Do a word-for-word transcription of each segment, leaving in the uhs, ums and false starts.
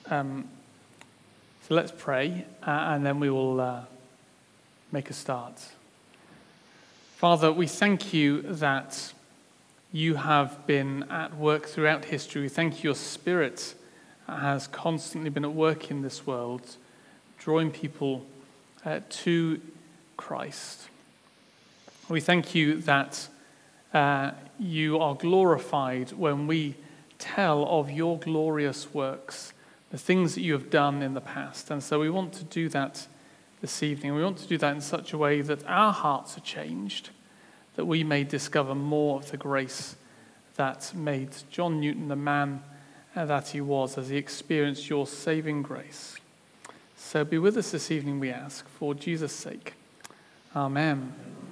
Um, so let's pray, uh, and then we will uh, make a start. Father, we thank you that you have been at work throughout history. We thank you your Spirit has constantly been at work in this world, drawing people uh, to Christ. We thank you that uh, you are glorified when we tell of your glorious works, the things that you have done in the past. And so we want to do that this evening. We want to do that in such a way that our hearts are changed, that we may discover more of the grace that made John Newton the man that he was as he experienced your saving grace. So be with us this evening, we ask, for Jesus' sake. Amen.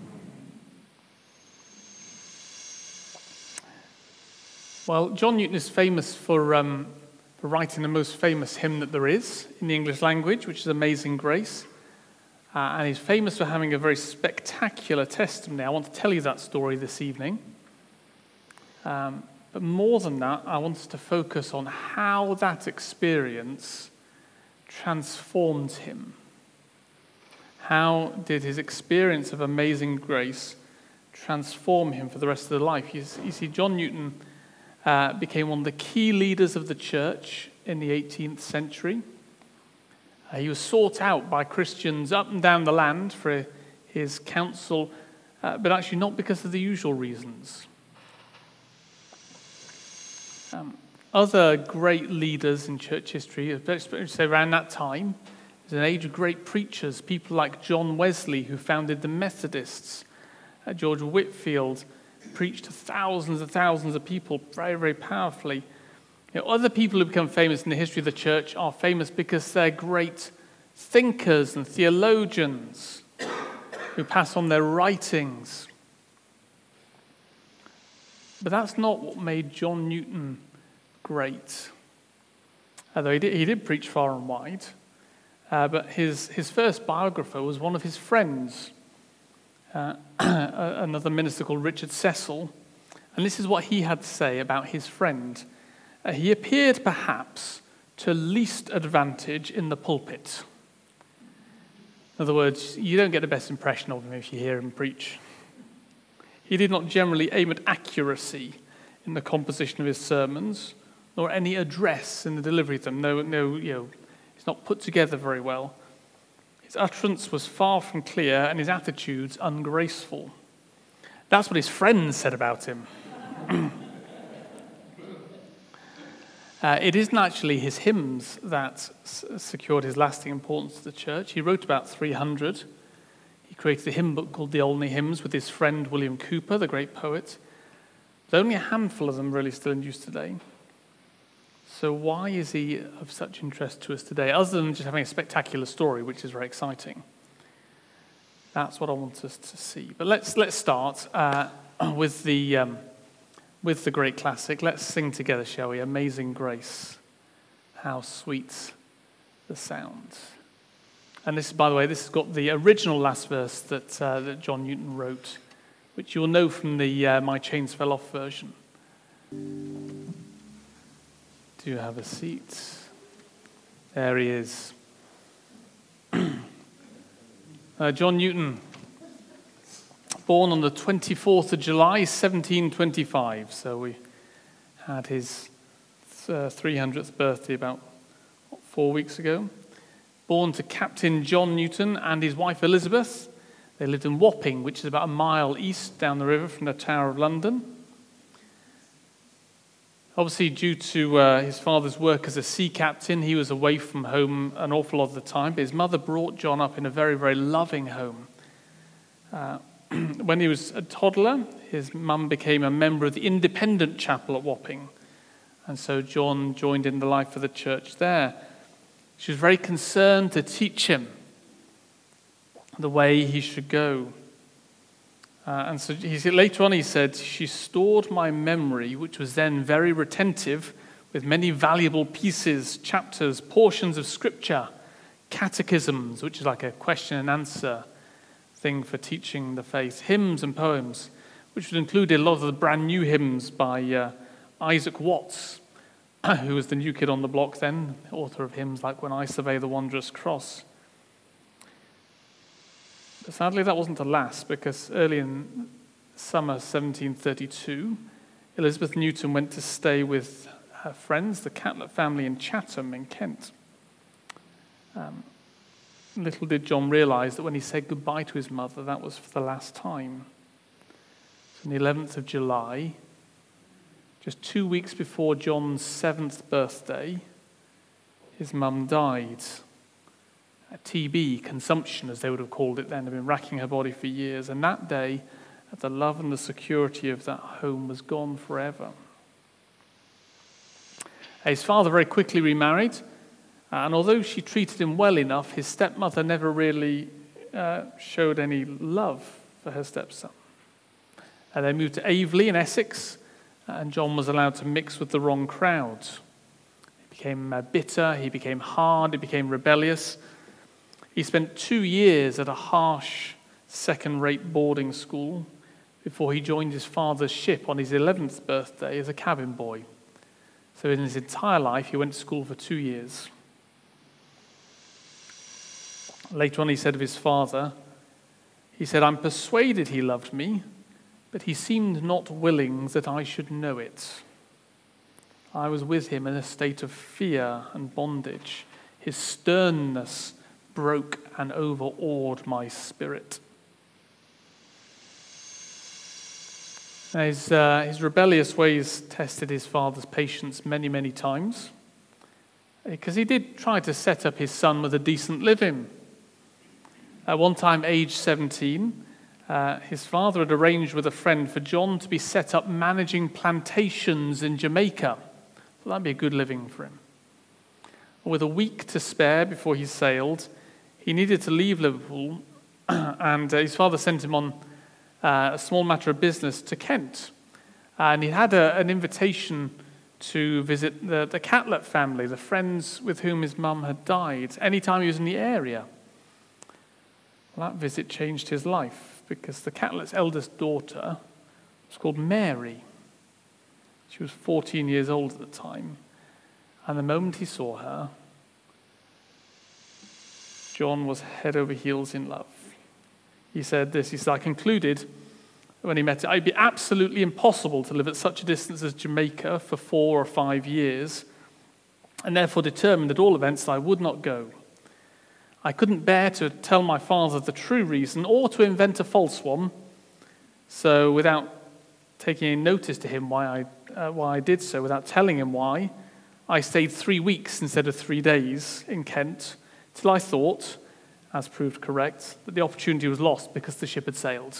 Well, John Newton is famous for, um, for writing the most famous hymn that there is in the English language, which is Amazing Grace. Uh, and he's famous for having a very spectacular testimony. I want to tell you that story this evening. Um, but more than that, I want us to focus on how that experience transformed him. How did his experience of amazing grace transform him for the rest of his life? You, you see, John Newton uh, became one of the key leaders of the church in the eighteenth century. Uh, he was sought out by Christians up and down the land for his counsel, uh, but actually not because of the usual reasons. Um, other great leaders in church history, especially say around that time, it was an age of great preachers, people like John Wesley, who founded the Methodists. Uh, George Whitefield preached to thousands and thousands of people very, very powerfully. You know, other people who become famous in the history of the church are famous because they're great thinkers and theologians who pass on their writings. But that's not what made John Newton great. Although he did, he did preach far and wide, uh, but his, his first biographer was one of his friends, uh, another minister called Richard Cecil. And this is what he had to say about his friend. Uh, he appeared perhaps to least advantage in the pulpit. In other words, you don't get the best impression of him if you hear him preach. He did not generally aim at accuracy in the composition of his sermons, nor any address in the delivery of them. No, no, you know, it's not put together very well. His utterance was far from clear, and his attitudes ungraceful. That's what his friends said about him. uh, it isn't actually his hymns that s- secured his lasting importance to the church. He wrote about three hundred. He created a hymn book called the Olney Hymns with his friend William Cowper, the great poet. There's only a handful of them really still in use today. So why is he of such interest to us today, other than just having a spectacular story, which is very exciting? That's what I want us to see. But let's let's start uh, with the um, with the great classic. Let's sing together, shall we? Amazing Grace, how sweet the sound. And this, by the way, this has got the original last verse that uh, that John Newton wrote, which you will know from the uh, My Chains Fell Off version. Do you have a seat? There he is. uh, John Newton, born on the twenty-fourth of July, seventeen twenty-five. So we had his uh, three hundredth birthday about what, four weeks ago. Born to Captain John Newton and his wife Elizabeth. They lived in Wapping, which is about a mile east down the river from the Tower of London. Obviously, due to uh, his father's work as a sea captain, he was away from home an awful lot of the time. But his mother brought John up in a very, very loving home. Uh, when he was a toddler, his mum became a member of the Independent Chapel at Wapping. And so John joined in the life of the church there. She was very concerned to teach him the way he should go. Uh, and so he said, later on he said, she stored my memory, which was then very retentive, with many valuable pieces, chapters, portions of scripture, catechisms, which is like a question and answer thing for teaching the faith, hymns and poems, which would include a lot of the brand new hymns by uh, Isaac Watts, who was the new kid on the block then, author of hymns like When I Survey the Wondrous Cross. But sadly, that wasn't to last, because early in summer seventeen thirty-two, Elizabeth Newton went to stay with her friends, the Catlett family in Chatham in Kent. Um, little did John realise that when he said goodbye to his mother, that was for the last time. So on the eleventh of July, just two weeks before John's seventh birthday, his mum died. T B, consumption as they would have called it then, had been racking her body for years. And that day, the love and the security of that home was gone forever. His father very quickly remarried, and although she treated him well enough, his stepmother never really uh, showed any love for her stepson. Uh, they moved to Aveley in Essex, and John was allowed to mix with the wrong crowd. He became uh, bitter, he became hard, he became rebellious. He spent two years at a harsh, second-rate boarding school before he joined his father's ship on his eleventh birthday as a cabin boy. So in his entire life, he went to school for two years. Later on, he said of his father, he said, "I'm persuaded he loved me, but he seemed not willing that I should know it. I was with him in a state of fear and bondage. His sternness broke and overawed my spirit." His, uh, his rebellious ways tested his father's patience many, many times, because he did try to set up his son with a decent living. At one time, age seventeen, uh, his father had arranged with a friend for John to be set up managing plantations in Jamaica. So that'd be a good living for him. With a week to spare before he sailed, he needed to leave Liverpool, and uh, his father sent him on uh, a small matter of business to Kent. And he had a, an invitation to visit the, the Catlett family, the friends with whom his mum had died, anytime he was in the area. Well, that visit changed his life, because the Catlett's eldest daughter was called Mary. She was fourteen years old at the time. And the moment he saw her, John was head over heels in love. He said this, he said, "I concluded when he met her, it'd be absolutely impossible to live at such a distance as Jamaica for four or five years, and therefore determined at all events that I would not go. I couldn't bear to tell my father the true reason or to invent a false one, so without taking any notice to him why I, uh, why I did so, without telling him why, I stayed three weeks instead of three days in Kent, till I thought, as proved correct, that the opportunity was lost because the ship had sailed."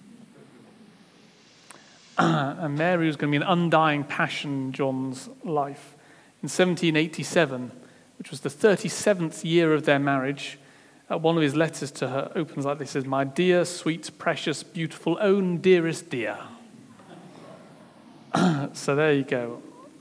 And Mary was going to be an undying passion in John's life. In seventeen eighty-seven, which was the thirty-seventh year of their marriage, uh, one of his letters to her opens like this: says, "My dear, sweet, precious, beautiful, own dearest dear." So there you go.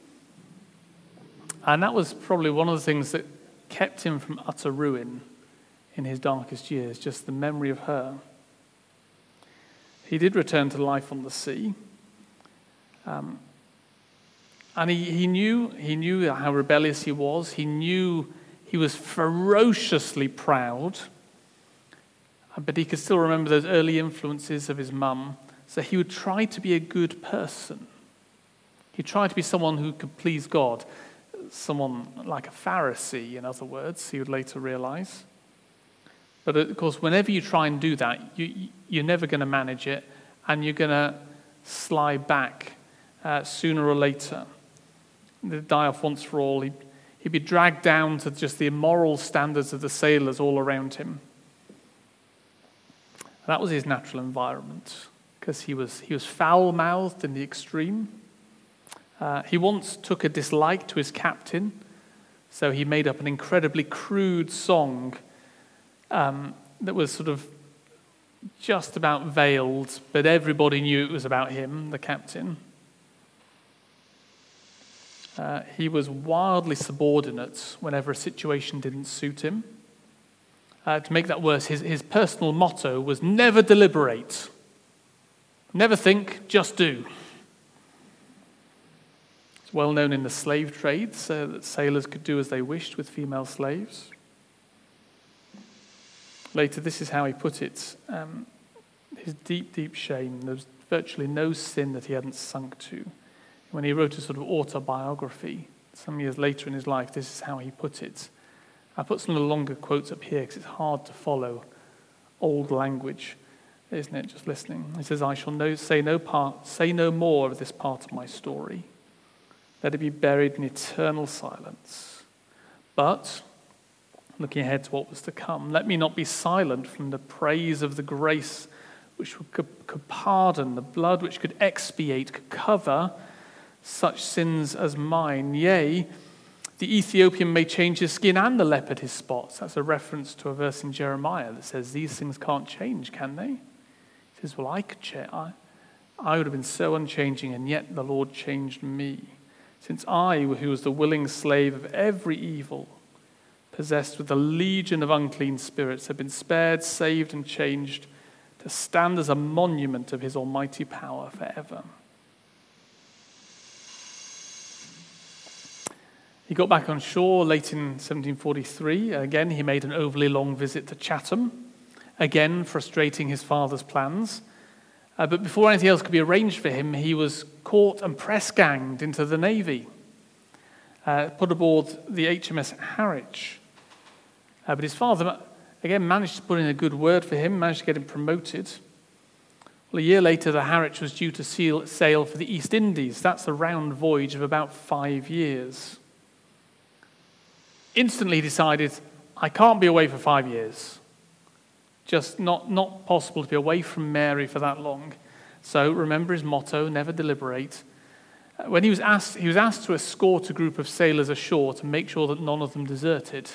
And that was probably one of the things that kept him from utter ruin in his darkest years, just the memory of her. He did return to life on the sea. Um, and he, he knew he knew how rebellious he was. He knew he was ferociously proud. But he could still remember those early influences of his mum. So he would try to be a good person. He tried to be someone who could please God. Someone like a Pharisee, in other words, he would later realize. But of course, whenever you try and do that, you, you're never going to manage it, and you're going to slide back uh, sooner or later. They'd die off once for all. He'd, he'd be dragged down to just the immoral standards of the sailors all around him. And that was his natural environment, because he was, he was foul-mouthed in the extreme. Uh, he once took a dislike to his captain, so he made up an incredibly crude song um, that was sort of just about veiled, but everybody knew it was about him, the captain. Uh, he was wildly subordinate whenever a situation didn't suit him. Uh, to make that worse, his, his personal motto was never deliberate. Never think, just do. well known in the slave trade, so that sailors could do as they wished with female slaves. Later, this is how he put it. Um, his deep, deep shame. There was virtually no sin that he hadn't sunk to. When he wrote a sort of autobiography, some years later in his life, this is how he put it. I put some of the longer quotes up here because it's hard to follow old language, isn't it, just listening. He says, I shall no, say, no part, say no more of this part of my story. Let it be buried in eternal silence. But, looking ahead to what was to come, let me not be silent from the praise of the grace which could, could pardon, the blood which could expiate, could cover such sins as mine. Yea, the Ethiopian may change his skin and the leopard his spots. That's a reference to a verse in Jeremiah that says these things can't change, can they? He says, well, I could change. I, I would have been so unchanging, and yet the Lord changed me. Since I, who was the willing slave of every evil, possessed with a legion of unclean spirits, have been spared, saved, and changed to stand as a monument of his almighty power forever. He got back on shore late in seventeen forty-three. Again, he made an overly long visit to Chatham, again frustrating his father's plans. Uh, but before anything else could be arranged for him, he was caught and press-ganged into the Navy, uh, put aboard the H M S Harwich. Uh, but his father, again, managed to put in a good word for him, managed to get him promoted. Well, a year later, the Harwich was due to sail, sail for the East Indies. That's a round voyage of about five years. Instantly decided, I can't be away for five years. Just not, not possible to be away from Mary for that long. So remember his motto, never deliberate. When he was asked, he was asked to escort a group of sailors ashore to make sure that none of them deserted.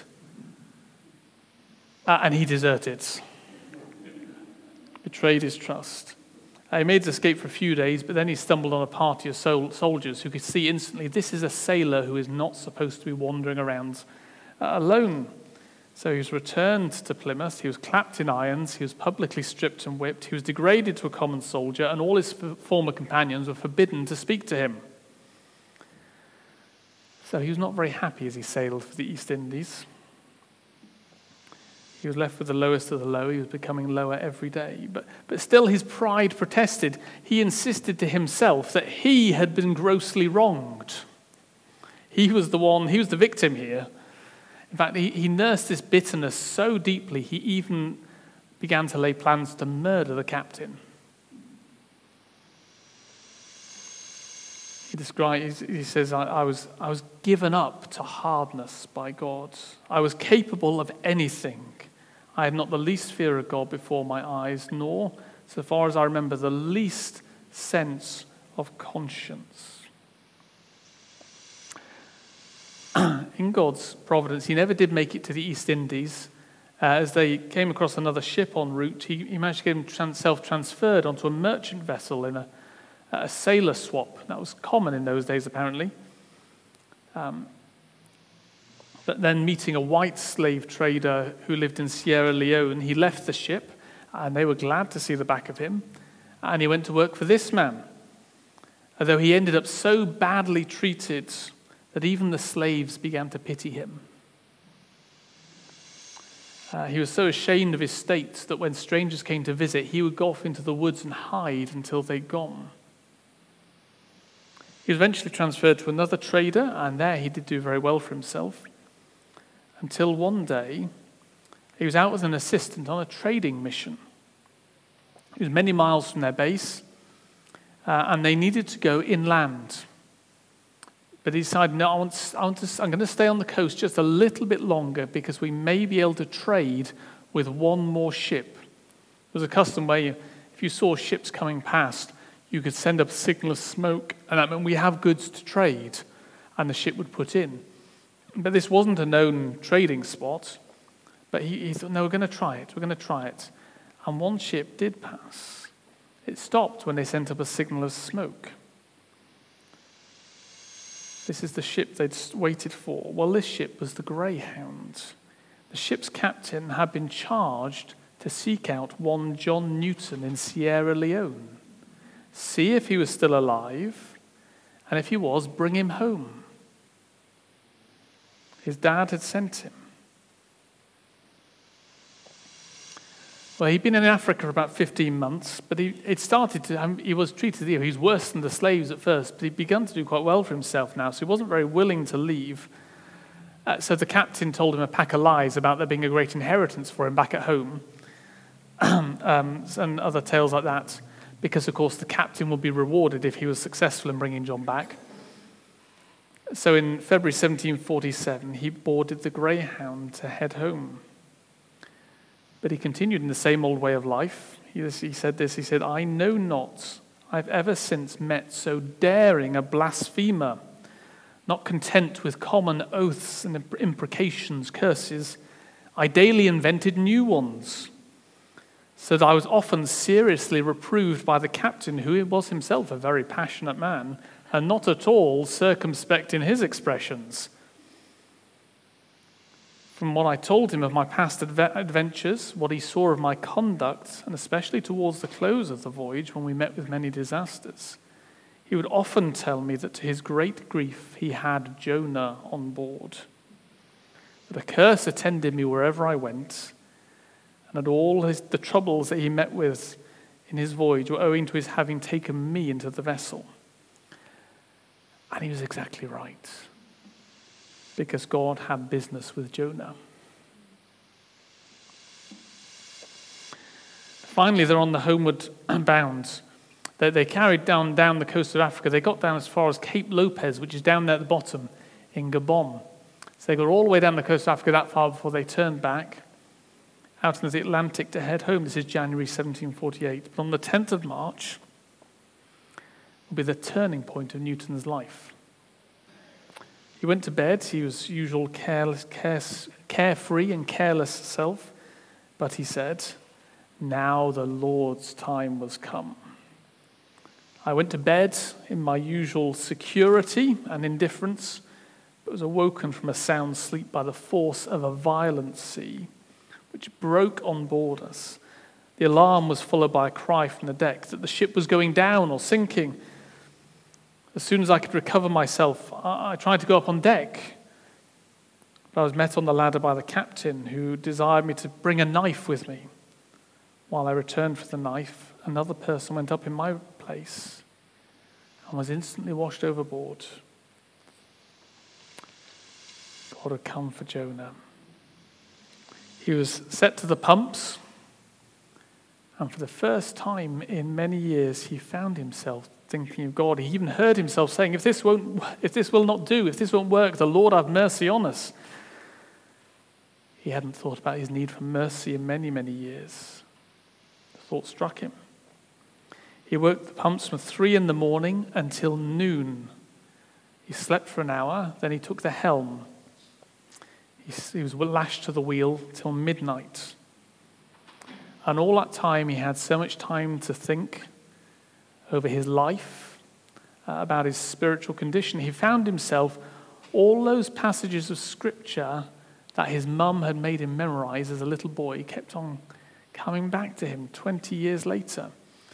Uh, and he deserted. Betrayed his trust. Uh, he made his escape for a few days, but then he stumbled on a party of sol- soldiers who could see instantly this is a sailor who is not supposed to be wandering around uh, alone. So he was returned to Plymouth, he was clapped in irons, he was publicly stripped and whipped, he was degraded to a common soldier, and all his f- former companions were forbidden to speak to him. So he was not very happy as he sailed for the East Indies. He was left with the lowest of the low. He was becoming lower every day. But, but still his pride protested. He insisted to himself that he had been grossly wronged. He was the one, he was the victim here. In fact, he, he nursed this bitterness so deeply, he even began to lay plans to murder the captain. He describes, he says, I, I was I was given up to hardness by God. I was capable of anything. I had not the least fear of God before my eyes, nor, so far as I remember, the least sense of conscience. In God's providence, he never did make it to the East Indies. Uh, as they came across another ship en route, he, he managed to get himself transferred onto a merchant vessel in a, a sailor swap. That was common in those days, apparently. Um, but then meeting a white slave trader who lived in Sierra Leone, he left the ship, and they were glad to see the back of him, and he went to work for this man. Although he ended up so badly treated that even the slaves began to pity him. Uh, he was so ashamed of his state that when strangers came to visit, he would go off into the woods and hide until they'd gone. He was eventually transferred to another trader, and there he did do very well for himself. Until one day, he was out with an assistant on a trading mission. He was many miles from their base, uh, and they needed to go inland. But he decided, no, I want, I want to, I'm going to stay on the coast just a little bit longer because we may be able to trade with one more ship. There was a custom where you, if you saw ships coming past, you could send up a signal of smoke, and that meant we have goods to trade, and the ship would put in. But this wasn't a known trading spot, but he, he thought, no, we're going to try it, we're going to try it. And one ship did pass. It stopped when they sent up a signal of smoke. This is the ship they'd waited for. Well, this ship was the Greyhound. The ship's captain had been charged to seek out one John Newton in Sierra Leone, see if he was still alive, And if he was, bring him home. His dad had sent him. Well, he'd been in Africa for about fifteen months, but he it started to, um, he was treated, he was worse than the slaves at first, but he'd begun to do quite well for himself now, so he wasn't very willing to leave. Uh, so the captain told him a pack of lies about there being a great inheritance for him back at home, um, and other tales like that, because, of course, the captain would be rewarded if he was successful in bringing John back. So in February seventeen forty-seven, he boarded the Greyhound to head home. But he continued in the same old way of life. He, he said this, he said, "I know not, I've ever since met so daring a blasphemer. Not content with common oaths and imprecations, curses, I daily invented new ones, so that I was often seriously reproved by the captain, who was himself a very passionate man, and not at all circumspect in his expressions. From what I told him of my past adve- adventures, what he saw of my conduct, and especially towards the close of the voyage when we met with many disasters, he would often tell me that to his great grief he had Jonah on board. That a curse attended me wherever I went, and that all his, the troubles that he met with in his voyage were owing to his having taken me into the vessel." And he was exactly right, because God had business with Jonah. Finally, they're on the homeward bound. They, they carried down, down the coast of Africa. They got down as far as Cape Lopez, which is down there at the bottom in Gabon. So they got all the way down the coast of Africa that far before they turned back out into the Atlantic to head home. This is January seventeen forty-eight. But on the tenth of March will be the turning point of Newton's life. He went to bed. He was usual careless, care, carefree and careless self. But he said, "Now the Lord's time was come. I went to bed in my usual security and indifference, but was awoken from a sound sleep by the force of a violent sea, which broke on board us. The alarm was followed by a cry from the deck that the ship was going down or sinking. As soon as I could recover myself, I tried to go up on deck, but I was met on the ladder by the captain, who desired me to bring a knife with me. While I returned for the knife, another person went up in my place and was instantly washed overboard." God had come for Jonah. He was set to the pumps, and for the first time in many years, he found himself thinking of God. He even heard himself saying, if this won't, if this will not do, if this won't work, the Lord have mercy on us. He hadn't thought about his need for mercy in many, many years. The thought struck him. He worked the pumps from three in the morning until noon. He slept for an hour, then he took the helm. He, he was lashed to the wheel till midnight. And all that time he had so much time to think over his life, uh, about his spiritual condition. He found himself, all those passages of scripture that his mum had made him memorize as a little boy kept on coming back to him twenty years later.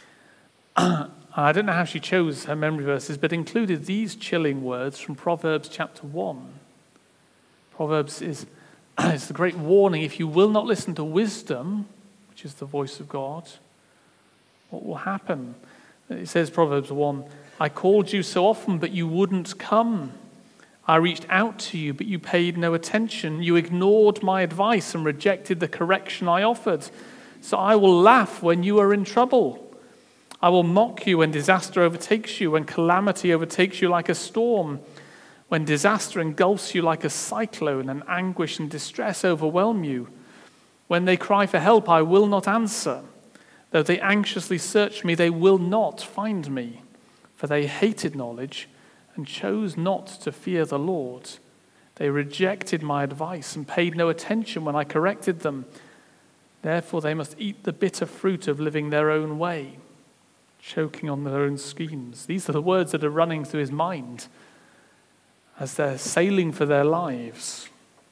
I don't know how she chose her memory verses, but included these chilling words from Proverbs chapter one. Proverbs is, is the great warning: if you will not listen to wisdom, which is the voice of God, what will happen? It says, Proverbs one, "I called you so often, but you wouldn't come. I reached out to you, but you paid no attention. You ignored my advice and rejected the correction I offered. So I will laugh when you are in trouble. I will mock you when disaster overtakes you, when calamity overtakes you like a storm, when disaster engulfs you like a cyclone and anguish and distress overwhelm you. When they cry for help, I will not answer. Though they anxiously search me, they will not find me. For they hated knowledge and chose not to fear the Lord. They rejected my advice and paid no attention when I corrected them. Therefore they must eat the bitter fruit of living their own way, choking on their own schemes." These are the words that are running through his mind as they're sailing for their lives.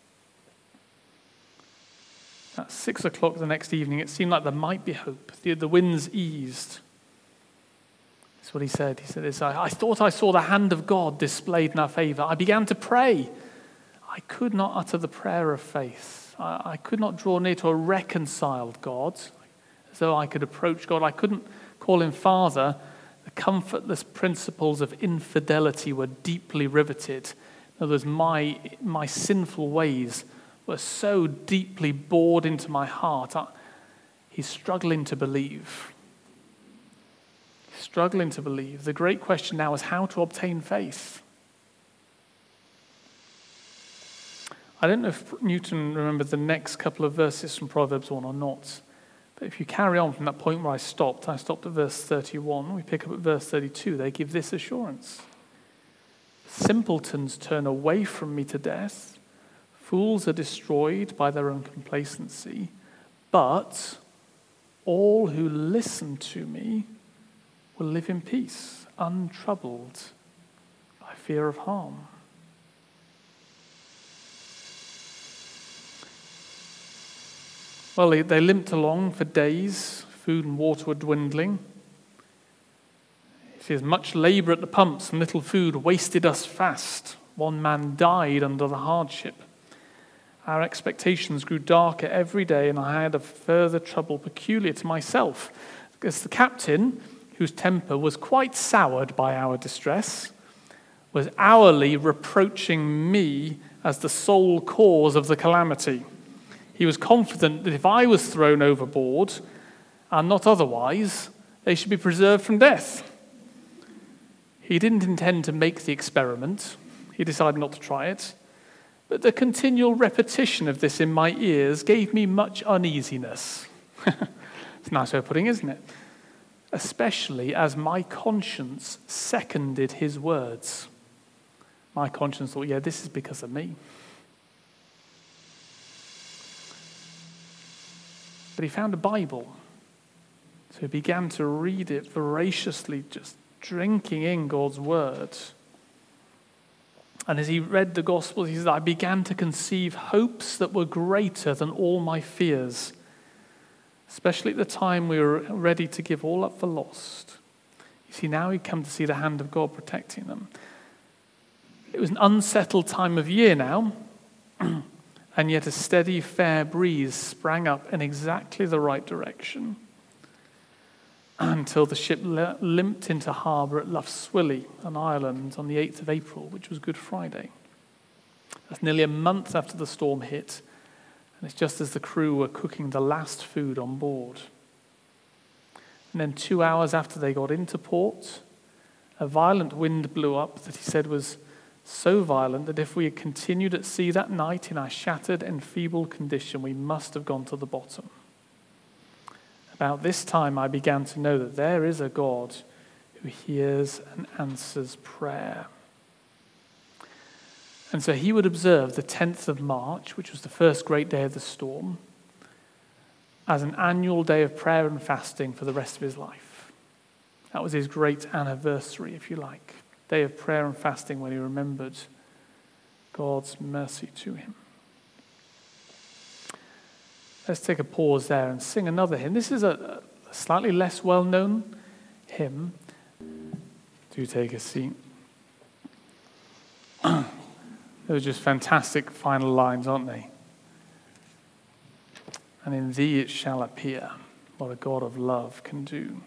At six o'clock the next evening, it seemed like there might be hope. The, the winds eased. That's what he said. He said this, I, I thought I saw the hand of God displayed in our favor. I began to pray. I could not utter the prayer of faith. I, I could not draw near to a reconciled God, as though I could approach God. I couldn't call him Father. The comfortless principles of infidelity were deeply riveted. In other words, my, my sinful ways were so deeply bored into my heart. I, he's struggling to believe. He's struggling to believe. The great question now is how to obtain faith. I don't know if Newton remembered the next couple of verses from Proverbs one or not. But if you carry on from that point where I stopped, I stopped at verse thirty-one, we pick up at verse thirty-two, they give this assurance. Simpletons turn away from me to death. Fools are destroyed by their own complacency. But all who listen to me will live in peace, untroubled by fear of harm. Well, they, they limped along for days. Food and water were dwindling. He says, much labor at the pumps and little food wasted us fast. One man died under the hardship. Our expectations grew darker every day, and I had a further trouble peculiar to myself, because the captain, whose temper was quite soured by our distress, was hourly reproaching me as the sole cause of the calamity. He was confident that if I was thrown overboard, and not otherwise, they should be preserved from death. He didn't intend to make the experiment. He decided not to try it. But the continual repetition of this in my ears gave me much uneasiness. It's a nice way of putting it, isn't it? Especially as my conscience seconded his words. My conscience thought, yeah, this is because of me. But he found a Bible. So he began to read it voraciously, just drinking in God's word. And as he read the Gospels, he said, I began to conceive hopes that were greater than all my fears, especially at the time we were ready to give all up for lost. You see, now he'd come to see the hand of God protecting them. It was an unsettled time of year now, and yet a steady, fair breeze sprang up in exactly the right direction until the ship limped into harbour at Lough Swilly, an island, on the eighth of April, which was Good Friday. That's nearly a month after the storm hit, and it's just as the crew were cooking the last food on board. And then two hours after they got into port, a violent wind blew up that he said was so violent that if we had continued at sea that night in our shattered and feeble condition, we must have gone to the bottom. About this time, I began to know that there is a God who hears and answers prayer. And so he would observe the tenth of March, which was the first great day of the storm, as an annual day of prayer and fasting for the rest of his life. That was his great anniversary, if you like. Day of prayer and fasting when he remembered God's mercy to him. Let's take a pause there and sing another hymn. This is a, a slightly less well-known hymn. Do take a seat. Those are just fantastic final lines, aren't they? And in thee it shall appear what a God of love can do.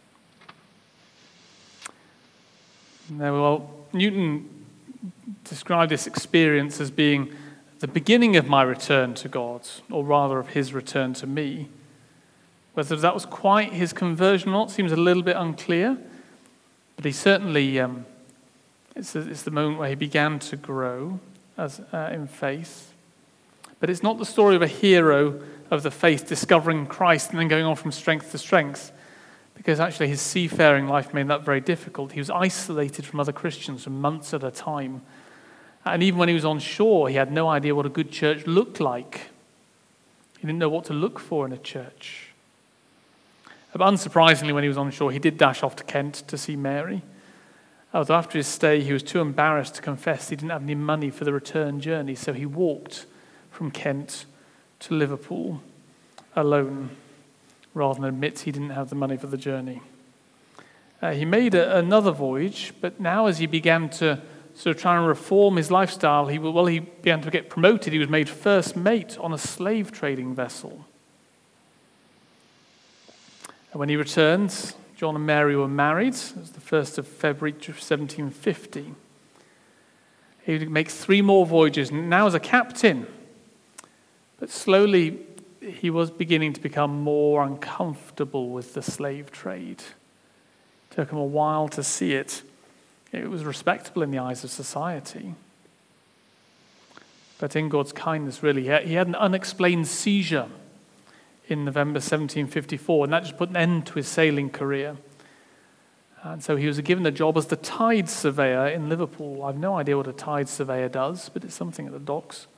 Now, well, Newton described this experience as being the beginning of my return to God, or rather of his return to me. Whether that was quite his conversion or not seems a little bit unclear, but he certainly, um, it's, it's the moment where he began to grow as uh, in faith. But it's not the story of a hero of the faith discovering Christ and then going on from strength to strength, because actually his seafaring life made that very difficult. He was isolated from other Christians for months at a time. And even when he was on shore, he had no idea what a good church looked like. He didn't know what to look for in a church. But unsurprisingly, when he was on shore, he did dash off to Kent to see Mary. Although after his stay, he was too embarrassed to confess he didn't have any money for the return journey, so he walked from Kent to Liverpool alone, rather than admit he didn't have the money for the journey. Uh, he made a, another voyage, but now as he began to sort of try and reform his lifestyle, he well he began to get promoted. He was made first mate on a slave trading vessel. And when he returned, John and Mary were married. It was the first of February seventeen fifty. He would make three more voyages, now as a captain. But slowly, he was beginning to become more uncomfortable with the slave trade. It took him a while to see it. It was respectable in the eyes of society. But in God's kindness, really, he had an unexplained seizure in November seventeen fifty-four, and that just put an end to his sailing career. And so he was given the job as the tide surveyor in Liverpool. I have no idea what a tide surveyor does, but it's something at the docks.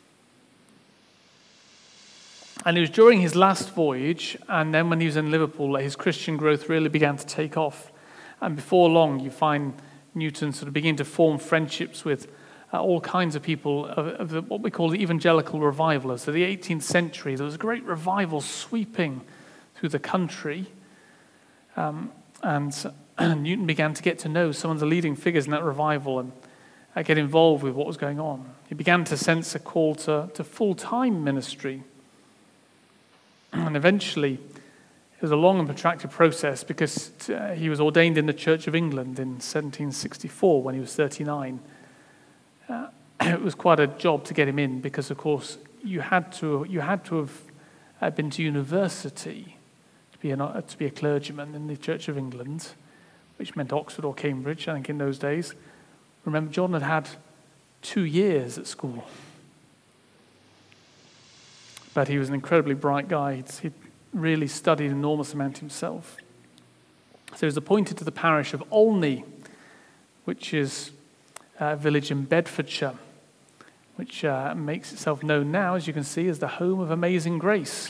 And it was during his last voyage, and then when he was in Liverpool, that his Christian growth really began to take off. And before long, you find Newton sort of begin to form friendships with uh, all kinds of people of, of the, what we call the evangelical revivalers. So the eighteenth century, there was a great revival sweeping through the country. Um, and, and Newton began to get to know some of the leading figures in that revival and uh, get involved with what was going on. He began to sense a call to, to full-time ministry. And eventually, it was a long and protracted process because uh, he was ordained in the Church of England in seventeen sixty-four when he was thirty-nine. Uh, it was quite a job to get him in because, of course, you had to you had to have uh, been to university to be, an, uh, to be a clergyman in the Church of England, which meant Oxford or Cambridge, I think, in those days. Remember, John had had two years at school. But he was an incredibly bright guy. He'd, he'd really studied an enormous amount himself. So he was appointed to the parish of Olney, which is a village in Bedfordshire, which uh, makes itself known now, as you can see, as the home of Amazing Grace.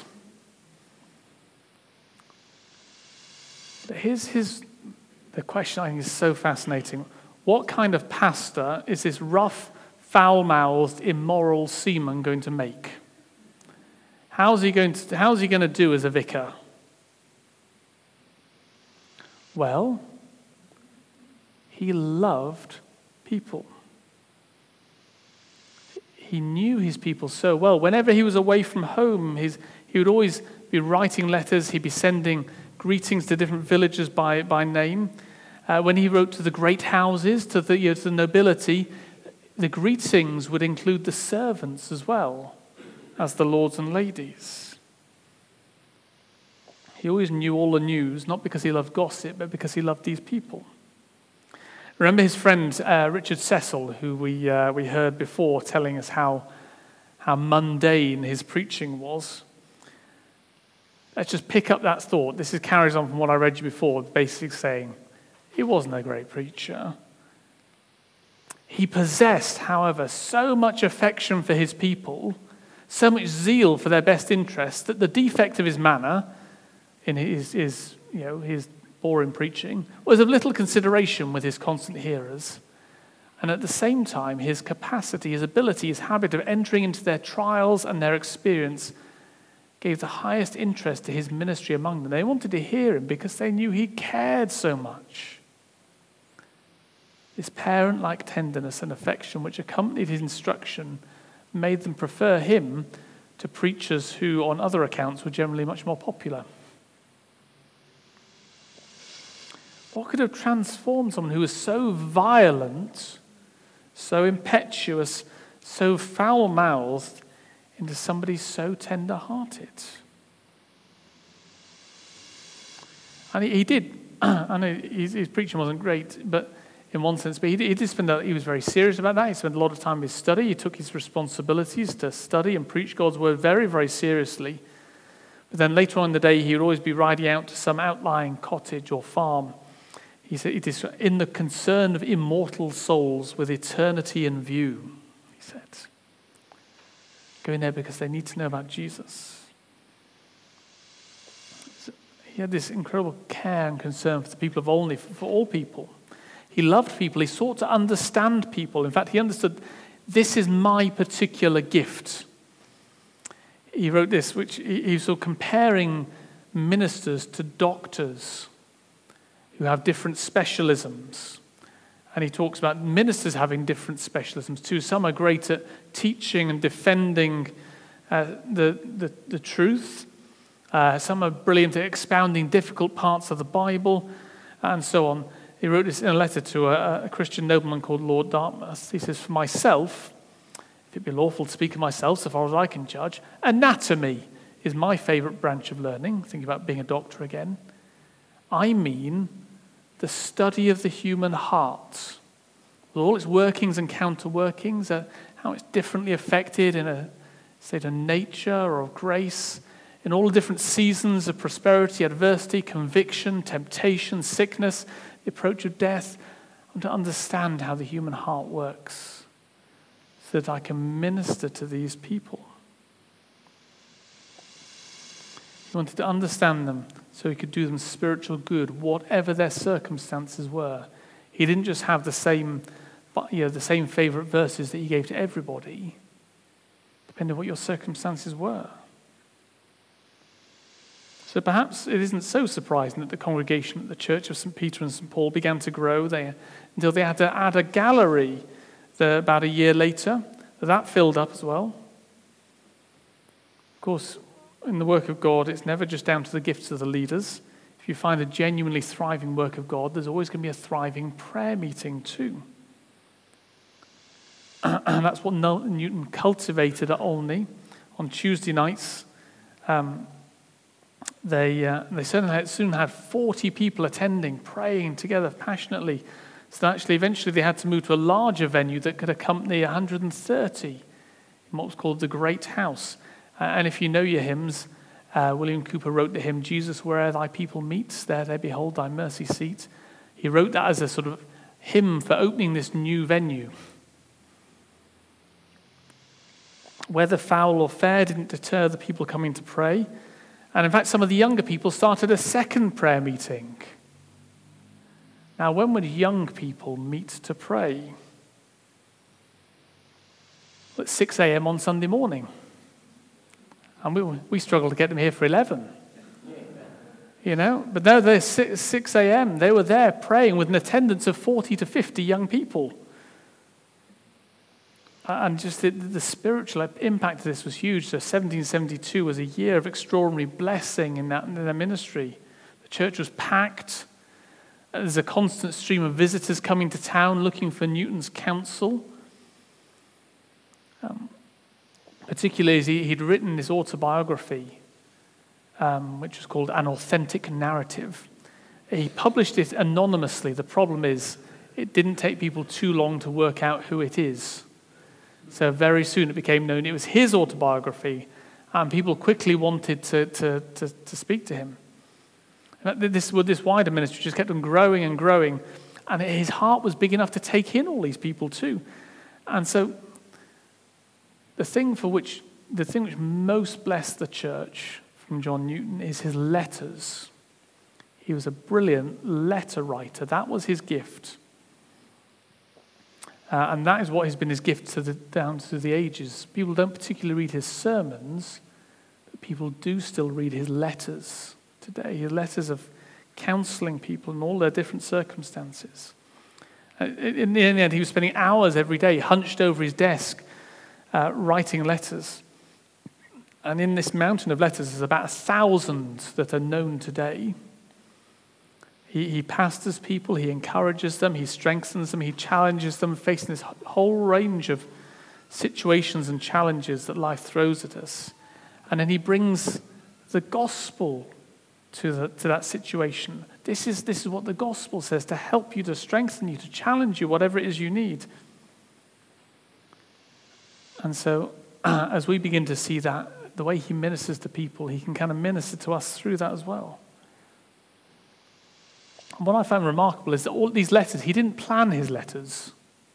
But here's his, the question I think is so fascinating. What kind of pastor is this rough, foul-mouthed, immoral seaman going to make? How's he going to, how's he going to do as a vicar? Well, he loved people. He knew his people so well. Whenever he was away from home, his, he would always be writing letters. He'd be sending greetings to different villagers by, by name. Uh, when he wrote to the great houses, to the, you know, to the nobility, the greetings would include the servants as well as the lords and ladies. He always knew all the news, not because he loved gossip, but because he loved these people. Remember his friend uh, Richard Cecil, who we uh, we heard before, telling us how how mundane his preaching was. Let's just pick up that thought. This is carries on from what I read you before, basically saying he wasn't a great preacher. He possessed, however, so much affection for his people, so much zeal for their best interests, that the defect of his manner in his, his, you know, his boring preaching was of little consideration with his constant hearers. And at the same time, his capacity, his ability, his habit of entering into their trials and their experience gave the highest interest to his ministry among them. They wanted to hear him because they knew he cared so much. This parent-like tenderness and affection which accompanied his instruction made them prefer him to preachers who, on other accounts, were generally much more popular. What could have transformed someone who was so violent, so impetuous, so foul-mouthed, into somebody so tender-hearted? And he, he did, I know his, his preaching wasn't great, but in one sense, but he, he did spend, a, he was very serious about that. He spent a lot of time in his study. He took his responsibilities to study and preach God's word very, very seriously. But then later on in the day, he would always be riding out to some outlying cottage or farm. He said, it is in the concern of immortal souls with eternity in view, he said. Going there because they need to know about Jesus. So he had this incredible care and concern for the people of Olney, for, for all people. He loved people. He sought to understand people. In fact, he understood, this is my particular gift. He wrote this, which he was sort of comparing ministers to doctors. who have different specialisms. And he talks about ministers having different specialisms too. Some are great at teaching and defending uh, the, the, the truth. Uh, some are brilliant at expounding difficult parts of the Bible, and so on. He wrote this in a letter to a, a Christian nobleman called Lord Dartmouth. He says, "For myself, if it be lawful to speak of myself, so far as I can judge, anatomy is my favorite branch of learning." Thinking about being a doctor again. "I mean the study of the human heart, with all its workings and counter-workings, uh, how it's differently affected in a state of nature or of grace, in all the different seasons of prosperity, adversity, conviction, temptation, sickness, the approach of death, and to understand how the human heart works, so that I can minister to these people." He wanted to understand them so he could do them spiritual good, whatever their circumstances were. He didn't just have the same, you know, the same favorite verses that he gave to everybody, depending on what your circumstances were. So perhaps it isn't so surprising that the congregation at the Church of Saint Peter and Saint Paul began to grow they, until they had to add a gallery the, about a year later. That filled up as well. Of course, in the work of God, it's never just down to the gifts of the leaders. If you find a genuinely thriving work of God, there's always going to be a thriving prayer meeting too. And that's what Newton cultivated at Olney. On Tuesday nights, um, they uh, they soon had, soon had forty people attending, praying together passionately. So actually, eventually they had to move to a larger venue that could accompany one hundred thirty in what was called the Great House. Uh, and if you know your hymns, uh, William Cowper wrote the hymn, "Jesus, where thy people meet, there they behold thy mercy seat." He wrote that as a sort of hymn for opening this new venue. Whether foul or fair didn't deter the people coming to pray. And in fact, some of the younger people started a second prayer meeting. Now, when would young people meet to pray? Well, at six a.m. on Sunday morning. And we we struggled to get them here for eleven. You know, but no, they're six a.m. They were there praying with an attendance of forty to fifty young people. And just the, the spiritual impact of this was huge. So seventeen seventy-two was a year of extraordinary blessing in that in their ministry. The church was packed. There's a constant stream of visitors coming to town looking for Newton's counsel. Um, particularly as he, he'd written his autobiography, um, which was called An Authentic Narrative. He published it anonymously. The problem is it didn't take people too long to work out who it is. So very soon it became known it was his autobiography, and people quickly wanted to, to, to, to speak to him. And this, well, this wider ministry just kept on growing and growing, and his heart was big enough to take in all these people too. And so the thing for which, the thing which most blessed the church from John Newton is his letters. He was a brilliant letter writer. That was his gift. Uh, and that is what has been his gift to the, down to the ages. People don't particularly read his sermons, but people do still read his letters today. His letters of counseling people in all their different circumstances. Uh, in the end, he was spending hours every day hunched over his desk, uh, writing letters. And in this mountain of letters, there's about a thousand that are known today. He, he pastors people, he encourages them, he strengthens them, he challenges them, facing this whole range of situations and challenges that life throws at us. And then he brings the gospel to, the, to that situation. This is, this is what the gospel says, to help you, to strengthen you, to challenge you, whatever it is you need. And so uh, as we begin to see that, the way he ministers to people, he can kind of minister to us through that as well. And what I found remarkable is that all these letters, he didn't plan his letters.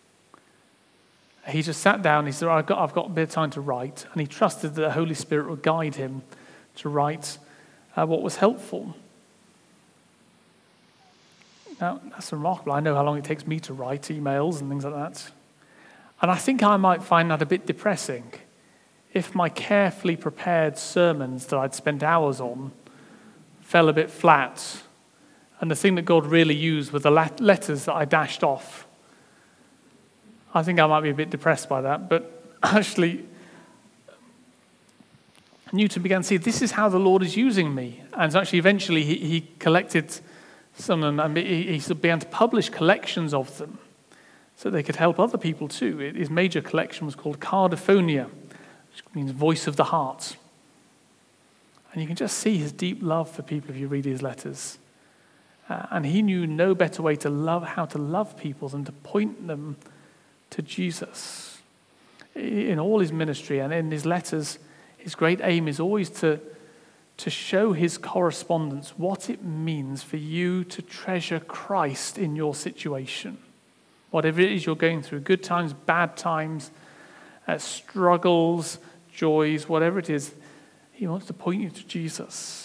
He just sat down, he said, I've got, I've got a bit of time to write, and he trusted that the Holy Spirit would guide him to write uh, what was helpful. Now, that's remarkable. I know how long it takes me to write emails and things like that. And I think I might find that a bit depressing if my carefully prepared sermons that I'd spent hours on fell a bit flat. And the thing that God really used were the letters that I dashed off. I think I might be a bit depressed by that, but actually, Newton began to see this is how the Lord is using me. And so actually, eventually, he, he collected some of them, and he, he began to publish collections of them so they could help other people too. His major collection was called Cardiphonia, which means voice of the heart. And you can just see his deep love for people if you read his letters. Uh, and he knew no better way to love, how to love people than to point them to Jesus. In all his ministry and in his letters, his great aim is always to, to show his correspondents what it means for you to treasure Christ in your situation. Whatever it is you're going through, good times, bad times, uh, struggles, joys, whatever it is, he wants to point you to Jesus.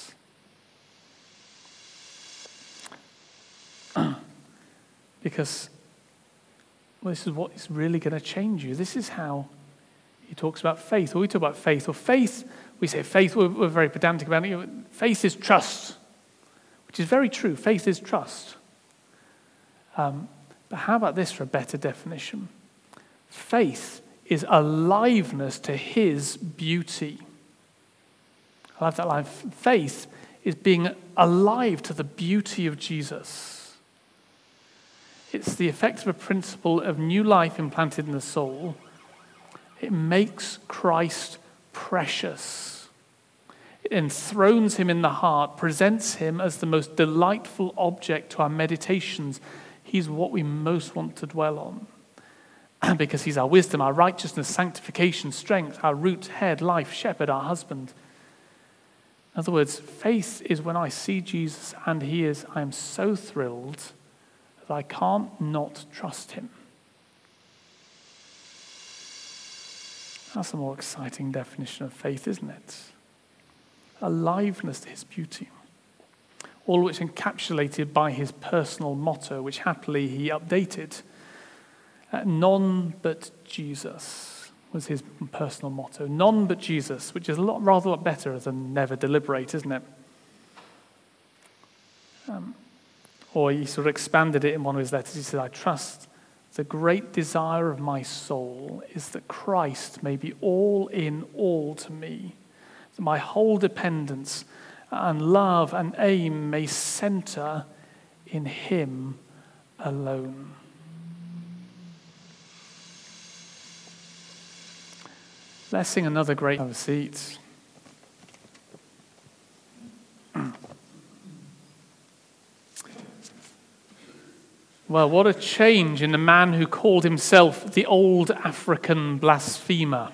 Because well, this is what is really going to change you. This is how he talks about faith. Or we talk about faith. Or faith, we say faith, we're, we're very pedantic about it. Faith is trust, which is very true. Faith is trust. Um, but how about this for a better definition? Faith is aliveness to his beauty. I love that line. Faith is being alive to the beauty of Jesus. It's the effect of a principle of new life implanted in the soul. It makes Christ precious. It enthrones him in the heart, presents him as the most delightful object to our meditations. He's what we most want to dwell on. Because he's our wisdom, our righteousness, sanctification, strength, our root, head, life, shepherd, our husband. In other words, faith is when I see Jesus and he is, I am so thrilled that I can't not trust him. That's a more exciting definition of faith, isn't it? Aliveness to his beauty. All which encapsulated by his personal motto, which happily he updated. Uh, none but Jesus was his personal motto. None but Jesus, which is a lot rather a lot better than never deliberate, isn't it? Um, or he sort of expanded it in one of his letters. He said, I trust the great desire of my soul is that Christ may be all in all to me, that my whole dependence and love and aim may center in him alone. Let's sing another great have a seat. Well, what a change in the man who called himself the old African blasphemer.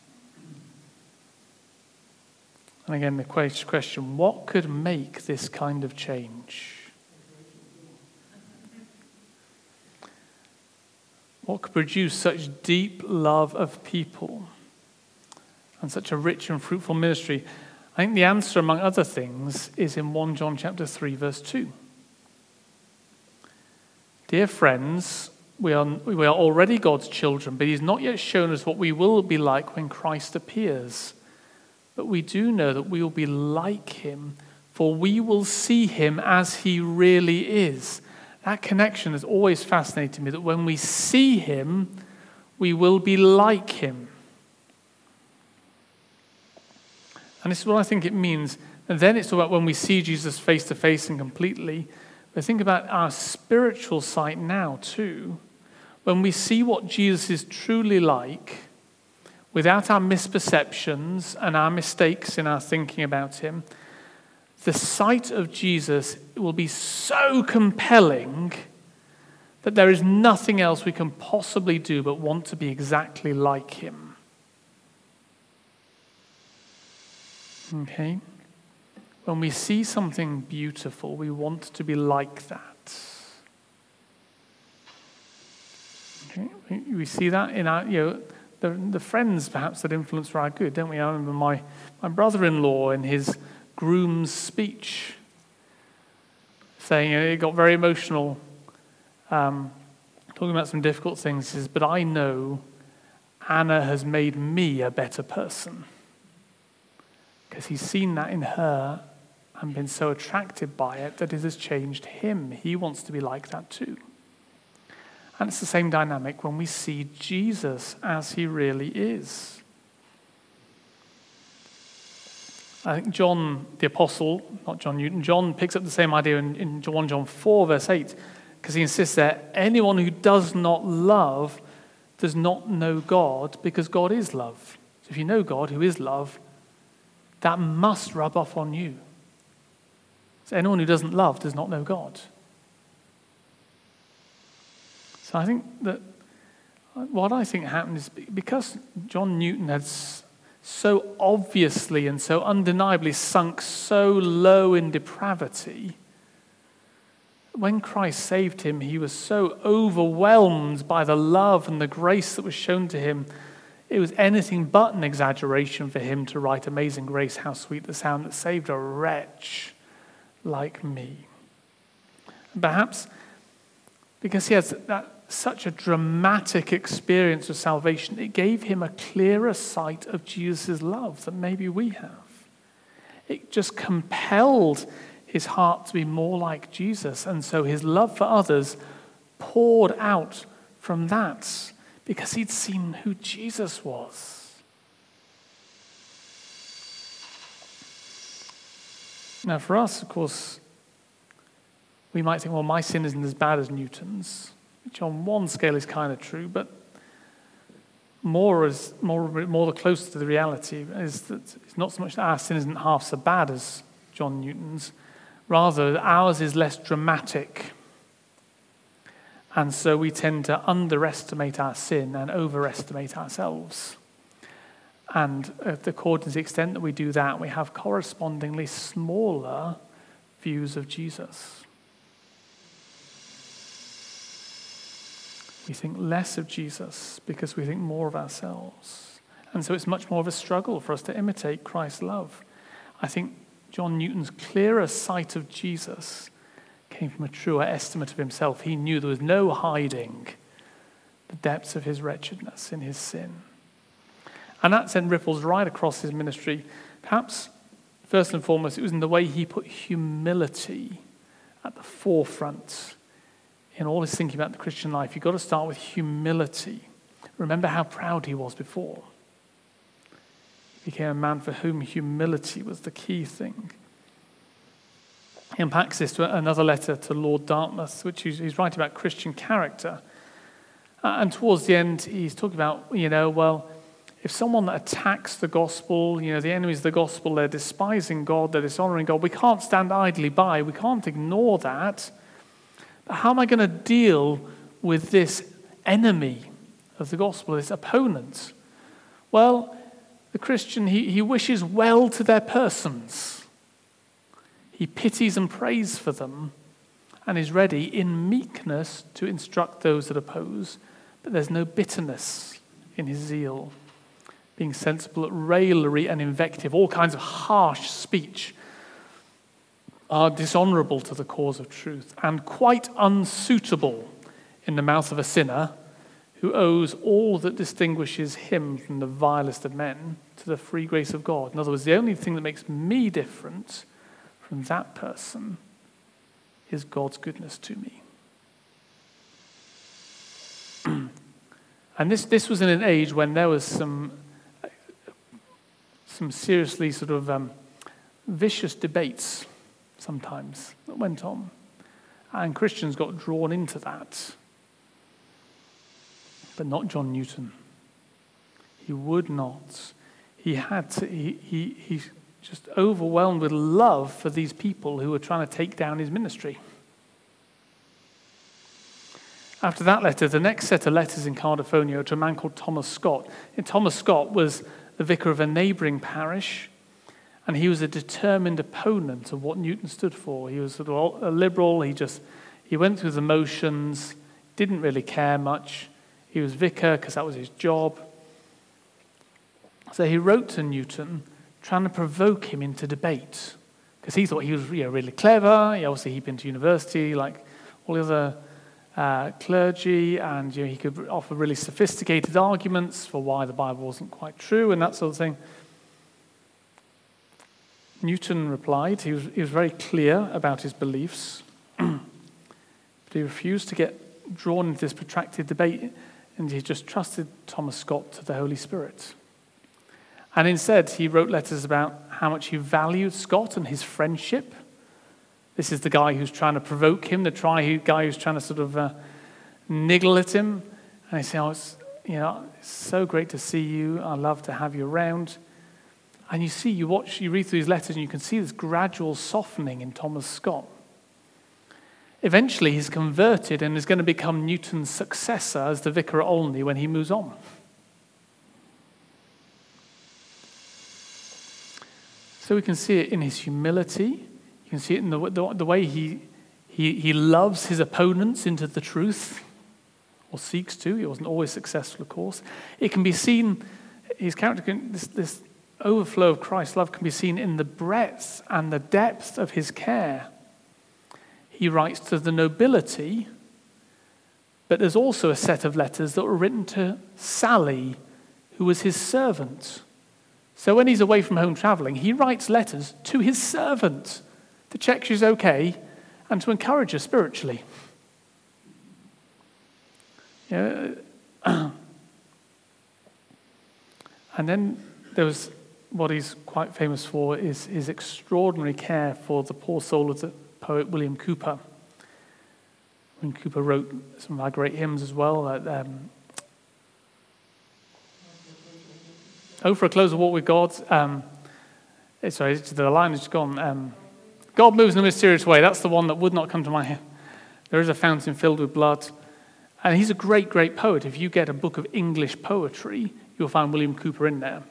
And again, the question, what could make this kind of change? What could produce such deep love of people and such a rich and fruitful ministry? I think the answer, among other things, is in First John chapter three, verse two. Dear friends, we are, we are already God's children, but he's not yet shown us what we will be like when Christ appears. But we do know that we will be like him, for we will see him as he really is. That connection has always fascinated me, that when we see him, we will be like him. And this is what I think it means. And then it's about when we see Jesus face to face and completely. But think about our spiritual sight now too. When we see what Jesus is truly like, without our misperceptions and our mistakes in our thinking about him, the sight of Jesus will be so compelling that there is nothing else we can possibly do but want to be exactly like him. Okay? When we see something beautiful, we want to be like that. Okay? We see that in our, you know, the, the friends perhaps that influence our good, don't we? I remember my, my brother-in-law in his groom's speech saying, you know, it got very emotional, um, talking about some difficult things. He says, but I know Anna has made me a better person. Because he's seen that in her and been so attracted by it that it has changed him. He wants to be like that too. And it's the same dynamic when we see Jesus as he really is. I think John the Apostle, not John Newton, John picks up the same idea in, in First John four, verse eight, because he insists that anyone who does not love does not know God, because God is love. So if you know God, who is love, that must rub off on you. So anyone who doesn't love does not know God. So I think that what I think happened is because John Newton had so obviously and so undeniably sunk so low in depravity, when Christ saved him, he was so overwhelmed by the love and the grace that was shown to him, it was anything but an exaggeration for him to write, "Amazing grace, how sweet the sound that saved a wretch like me." And perhaps because he has that, such a dramatic experience of salvation, it gave him a clearer sight of Jesus' love than maybe we have. It just compelled his heart to be more like Jesus, and so his love for others poured out from that because he'd seen who Jesus was. Now for us, of course, we might think, well, my sin isn't as bad as Newton's, which on one scale is kind of true, but more is more more the closer to the reality is that it's not so much that our sin isn't half so bad as John Newton's, rather ours is less dramatic. And so we tend to underestimate our sin and overestimate ourselves. And according to the extent that we do that, we have correspondingly smaller views of Jesus. We think less of Jesus because we think more of ourselves. And so it's much more of a struggle for us to imitate Christ's love. I think John Newton's clearer sight of Jesus came from a truer estimate of himself. He knew there was no hiding the depths of his wretchedness in his sin. And that sent ripples right across his ministry. Perhaps, first and foremost, it was in the way he put humility at the forefront in all his thinking about the Christian life. You've got to start with humility. Remember how proud he was before. He became a man for whom humility was the key thing. He unpacks this to another letter to Lord Dartmouth, which he's, he's writing about Christian character. Uh, and towards the end, he's talking about, you know, well, if someone attacks the gospel, you know, the enemies of the gospel, they're despising God, they're dishonoring God, we can't stand idly by, we can't ignore that. But how am I going to deal with this enemy of the gospel, this opponent? Well, the Christian, he, he wishes well to their persons. He pities and prays for them and is ready in meekness to instruct those that oppose, but there's no bitterness in his zeal. Being sensible at raillery and invective, all kinds of harsh speech, are dishonorable to the cause of truth and quite unsuitable in the mouth of a sinner who owes all that distinguishes him from the vilest of men to the free grace of God. In other words, the only thing that makes me different from that person is God's goodness to me. And this, this was in an age when there was some, some seriously sort of um, vicious debates sometimes that went on. And Christians got drawn into that. But not John Newton. He would not. He had to, he, he, he just overwhelmed with love for these people who were trying to take down his ministry. After that letter, the next set of letters in Cardifonio to a man called Thomas Scott. And Thomas Scott was the vicar of a neighbouring parish, and he was a determined opponent of what Newton stood for. He was sort of a liberal. He just he went through the motions, didn't really care much. He was vicar because that was his job. So he wrote to Newton, trying to provoke him into debate, because he thought he was, you know, really clever. He obviously he'd been to university like all the other uh, clergy, and you know, he could offer really sophisticated arguments for why the Bible wasn't quite true and that sort of thing. Newton replied. He was, he was very clear about his beliefs, but he refused to get drawn into this protracted debate, and he just trusted Thomas Scott to the Holy Spirit. And instead, he wrote letters about how much he valued Scott and his friendship. This is the guy who's trying to provoke him, the try, guy who's trying to sort of uh, niggle at him. And he said, oh, it's, you know, it's so great to see you. I love to have you around. And you see, you watch, you read through his letters, and you can see this gradual softening in Thomas Scott. Eventually, he's converted and is going to become Newton's successor as the vicar at Olney when he moves on. So we can see it in his humility. You can see it in the, the, the way he, he, he loves his opponents into the truth, or seeks to. He wasn't always successful, of course. It can be seen, his character, can, this, this overflow of Christ's love can be seen in the breadth and the depth of his care. He writes to the nobility, but there's also a set of letters that were written to Sally, who was his servant. So when he's away from home traveling, he writes letters to his servant to check she's okay and to encourage her spiritually. You know, and then there was what he's quite famous for is his extraordinary care for the poor soul of the poet William Cowper. William Cowper wrote some of our great hymns as well. Like, um, oh, for a closer walk with God. Um, sorry, the line is gone. Um, God moves in a mysterious way. That's the one that would not come to my head. There is a fountain filled with blood. And he's a great, great poet. If you get a book of English poetry, you'll find William Cowper in there.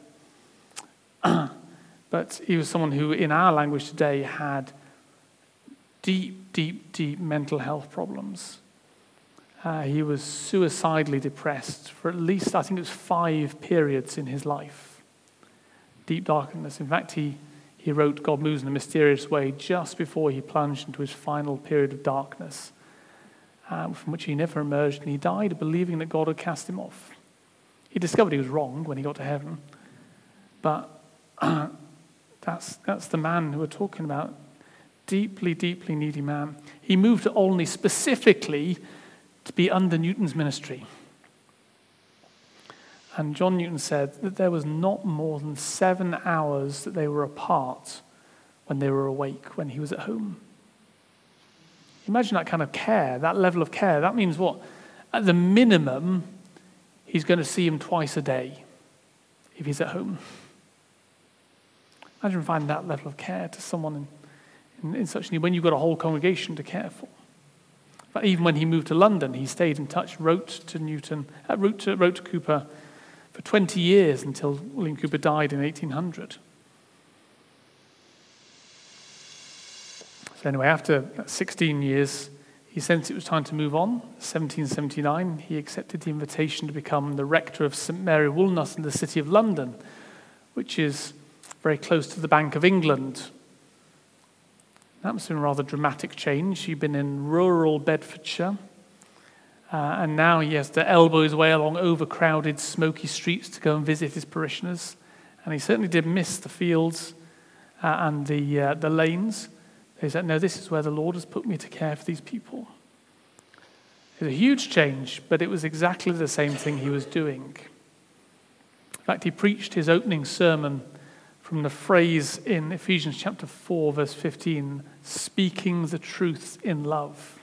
But he was someone who, in our language today, had deep, deep, deep mental health problems. Uh, he was suicidally depressed for at least, I think it was five periods in his life. Deep darkness. In fact, he, he wrote God Moves in a Mysterious Way just before he plunged into his final period of darkness, uh, from which he never emerged, and he died believing that God had cast him off. He discovered he was wrong when he got to heaven, but uh, that's, that's the man who we're talking about. Deeply, deeply needy man. He moved to Olney specifically to be under Newton's ministry. And John Newton said that there was not more than seven hours that they were apart when they were awake, when he was at home. Imagine that kind of care, that level of care. That means what? At the minimum, he's going to see him twice a day if he's at home. Imagine finding that level of care to someone in In, in such need, when you've got a whole congregation to care for. But even when he moved to London, he stayed in touch, wrote to Newton, uh, wrote, to, wrote to Cowper for twenty years until William Cowper died in eighteen hundred. So anyway, after sixteen years, he sensed it was time to move on. seventeen seventy-nine, he accepted the invitation to become the rector of St Mary Woolnoth in the city of London, which is very close to the Bank of England. That was a rather dramatic change. He'd been in rural Bedfordshire, uh, and now he has to elbow his way along overcrowded, smoky streets to go and visit his parishioners. And he certainly did miss the fields uh, and the uh, the lanes. He said, no, this is where the Lord has put me to care for these people. It was a huge change, but it was exactly the same thing he was doing. In fact, he preached his opening sermon from the phrase in Ephesians chapter four, verse fifteen, speaking the truth in love.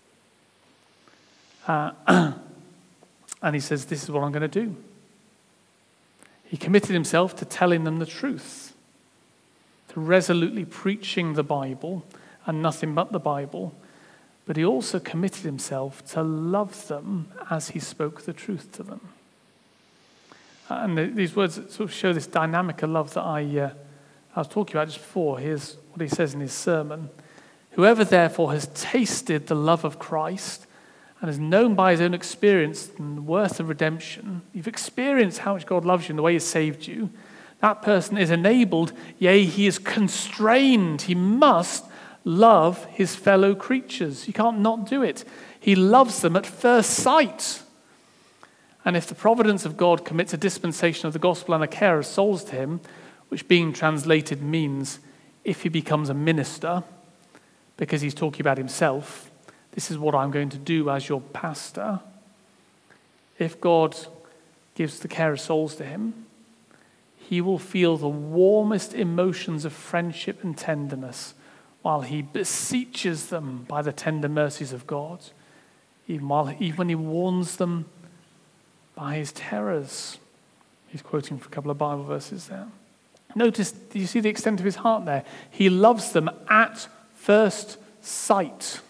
Uh, and he says, this is what I'm going to do. He committed himself to telling them the truth, to resolutely preaching the Bible and nothing but the Bible. But he also committed himself to love them as he spoke the truth to them. And the, these words sort of show this dynamic of love that I, uh, I was talking about just before. Here's what he says in his sermon. Whoever therefore has tasted the love of Christ and has known by his own experience the worth of redemption, you've experienced how much God loves you and the way he saved you, that person is enabled, yea, he is constrained. He must love his fellow creatures. You can't not do it. He loves them at first sight. And if the providence of God commits a dispensation of the gospel and a care of souls to him, which being translated means if he becomes a minister, because he's talking about himself, this is what I'm going to do as your pastor. If God gives the care of souls to him, he will feel the warmest emotions of friendship and tenderness while he beseeches them by the tender mercies of God, even, while, even when he warns them by his terrors. He's quoting from a couple of Bible verses there. Notice, do you see the extent of his heart there? He loves them at first sight.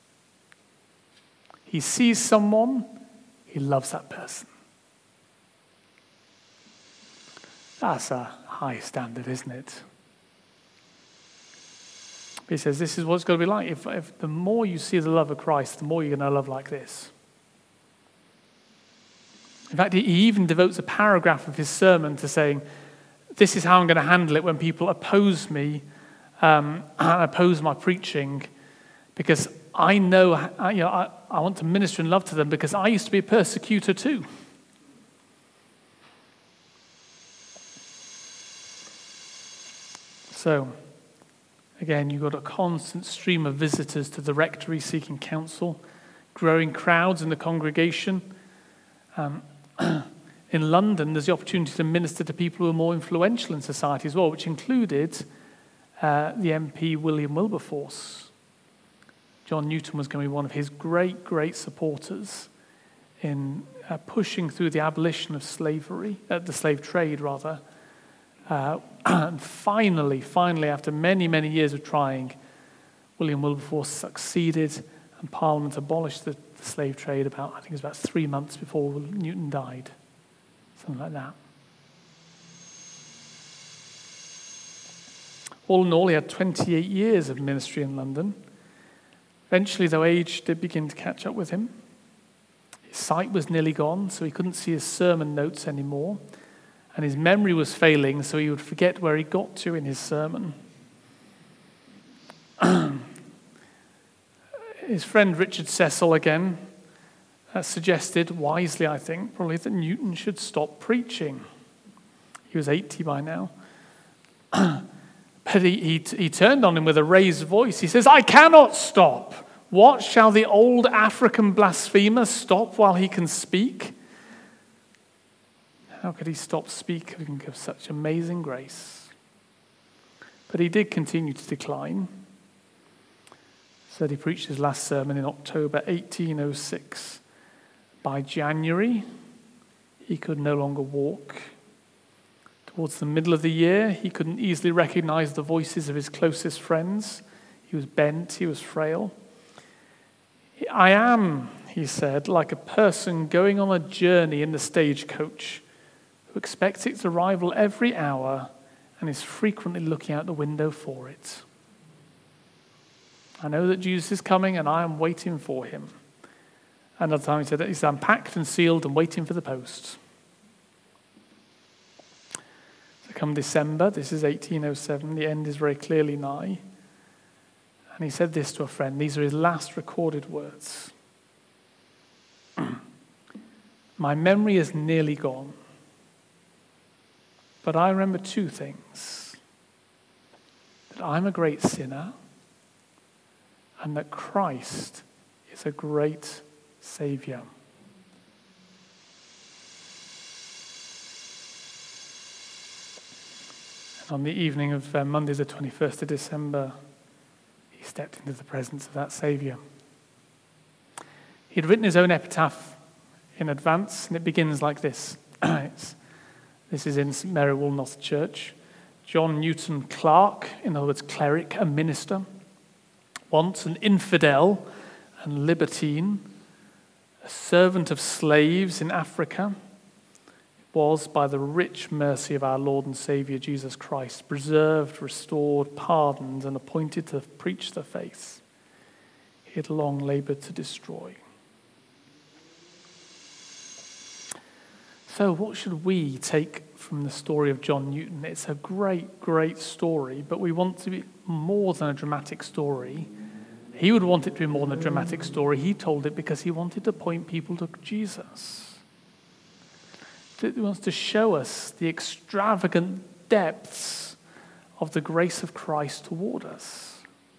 He sees someone, he loves that person. That's a high standard, isn't it? He says this is what it's got to be like. If, if the more you see the love of Christ, the more you're going to love like this. In fact, he even devotes a paragraph of his sermon to saying, this is how I'm going to handle it when people oppose me um, and oppose my preaching, because I know, you know I, I want to minister in love to them because I used to be a persecutor too. So, again, you've got a constant stream of visitors to the rectory seeking counsel, growing crowds in the congregation. Um, in London, there's the opportunity to minister to people who are more influential in society as well, which included uh, the M P William Wilberforce. John Newton was going to be one of his great, great supporters in uh, pushing through the abolition of slavery, uh, the slave trade rather. Uh, and finally, finally, after many, many years of trying, William Wilberforce succeeded, and Parliament abolished the, the slave trade about, I think it was about three months before Newton died. Something like that. All in all, he had twenty-eight years of ministry in London. Eventually, though, age did begin to catch up with him. His sight was nearly gone, so he couldn't see his sermon notes anymore. And his memory was failing, so he would forget where he got to in his sermon. His friend Richard Cecil, again, uh, suggested, wisely I think, probably that Newton should stop preaching. He was eighty by now. But he, he, he turned on him with a raised voice. He says, I cannot stop. What, shall the old African blasphemer stop while he can speak? How could he stop speaking of such amazing grace? But he did continue to decline. Said he preached his last sermon in October eighteen oh six. By January, he could no longer walk. Towards the middle of the year, he couldn't easily recognize the voices of his closest friends. He was bent, he was frail. I am, he said, like a person going on a journey in the stagecoach who expects its arrival every hour and is frequently looking out the window for it. I know that Jesus is coming and I am waiting for him. Another time he said that he's unpacked and sealed and waiting for the post. So come December, this is eighteen oh seven, the end is very clearly nigh. And he said this to a friend. These are his last recorded words. My memory is nearly gone. But I remember two things. That I'm a great sinner and that Christ is a great Savior. And on the evening of uh, Monday the twenty-first of December, he stepped into the presence of that Savior. He'd written his own epitaph in advance, and it begins like this. This is in Saint Mary Woolnoth Church. John Newton Clark, in other words, cleric, a minister, once an infidel and libertine, a servant of slaves in Africa, was, by the rich mercy of our Lord and Saviour Jesus Christ, preserved, restored, pardoned, and appointed to preach the faith he had long laboured to destroy. So what should we take from the story of John Newton? It's a great, great story, but we want to be more than a dramatic story. He would want it to be more than a dramatic story. He told it because he wanted to point people to Jesus. He wants to show us the extravagant depths of the grace of Christ toward us.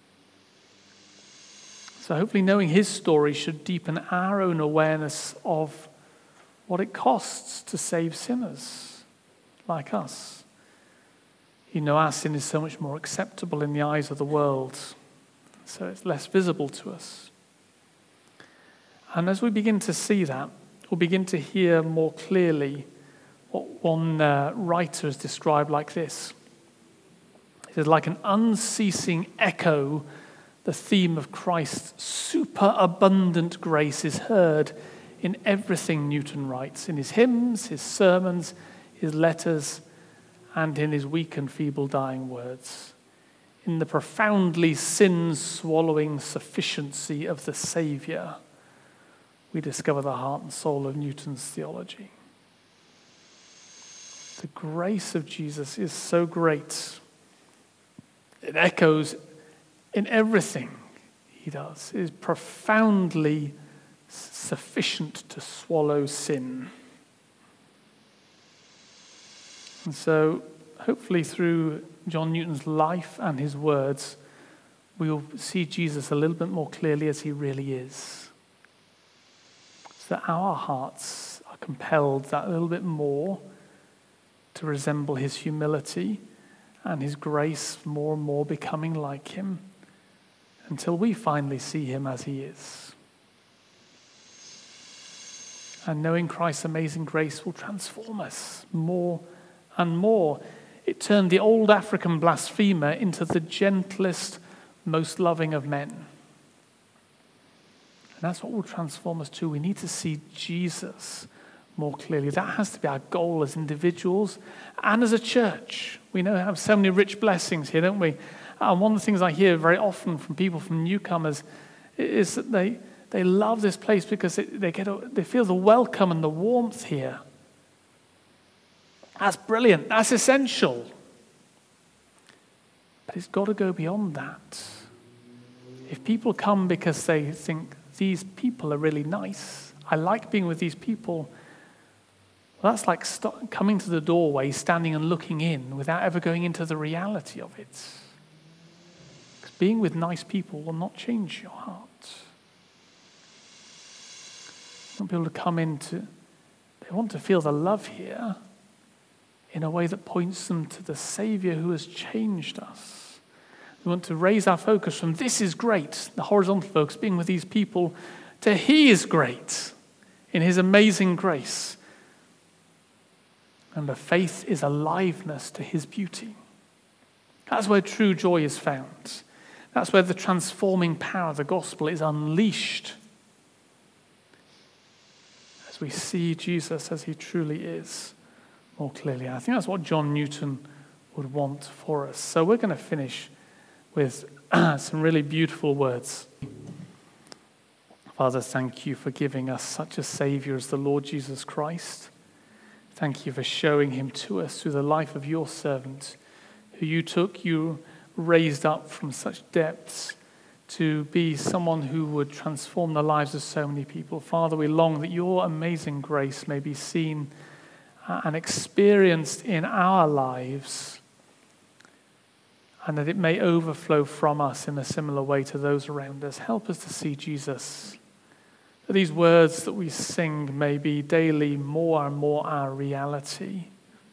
So hopefully knowing his story should deepen our own awareness of what it costs to save sinners like us. You know, our sin is so much more acceptable in the eyes of the world, so it's less visible to us. And as we begin to see that, we'll begin to hear more clearly what one uh, writer has described like this. It is like an unceasing echo. The theme of Christ's superabundant grace is heard in everything Newton writes, in his hymns, his sermons, his letters, and in his weak and feeble dying words. In the profoundly sin-swallowing sufficiency of the Saviour, we discover the heart and soul of Newton's theology. The grace of Jesus is so great. It echoes in everything he does. It is profoundly sufficient to swallow sin. And so, hopefully through John Newton's life and his words, we will see Jesus a little bit more clearly as he really is. So that our hearts are compelled that little bit more to resemble his humility and his grace, more and more becoming like him, until we finally see him as he is. And knowing Christ's amazing grace will transform us more and more. It turned the old African blasphemer into the gentlest, most loving of men. And that's what will transform us too. We need to see Jesus more clearly. That has to be our goal as individuals and as a church. We know we have so many rich blessings here, don't we? And one of the things I hear very often from people, from newcomers, is that they, they love this place because they, they, get a, they feel the welcome and the warmth here. That's brilliant. That's essential. But it's got to go beyond that. If people come because they think these people are really nice, I like being with these people, well, that's like st- coming to the doorway, standing and looking in without ever going into the reality of it. Because being with nice people will not change your heart. You want people to come into, they want to feel the love here in a way that points them to the Savior who has changed us. We want to raise our focus from this is great, the horizontal focus, being with these people, to he is great in his amazing grace. And the faith is aliveness to his beauty. That's where true joy is found. That's where the transforming power of the gospel is unleashed. As we see Jesus as he truly is more clearly. I think that's what John Newton would want for us. So we're going to finish with some really beautiful words. Father, thank you for giving us such a Savior as the Lord Jesus Christ. Thank you for showing him to us through the life of your servant, who you took, you raised up from such depths to be someone who would transform the lives of so many people. Father, we long that your amazing grace may be seen and experienced in our lives, and that it may overflow from us in a similar way to those around us. Help us to see Jesus. That these words that we sing may be daily more and more our reality.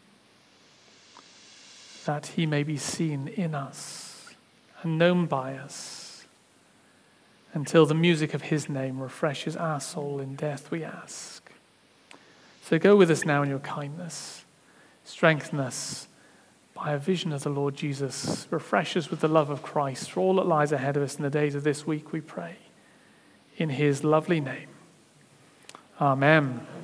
That he may be seen in us and known by us, until the music of his name refreshes our soul in death, we ask. So go with us now in your kindness. Strengthen us by a vision of the Lord Jesus. Refresh us with the love of Christ for all that lies ahead of us in the days of this week, we pray. In his lovely name. Amen.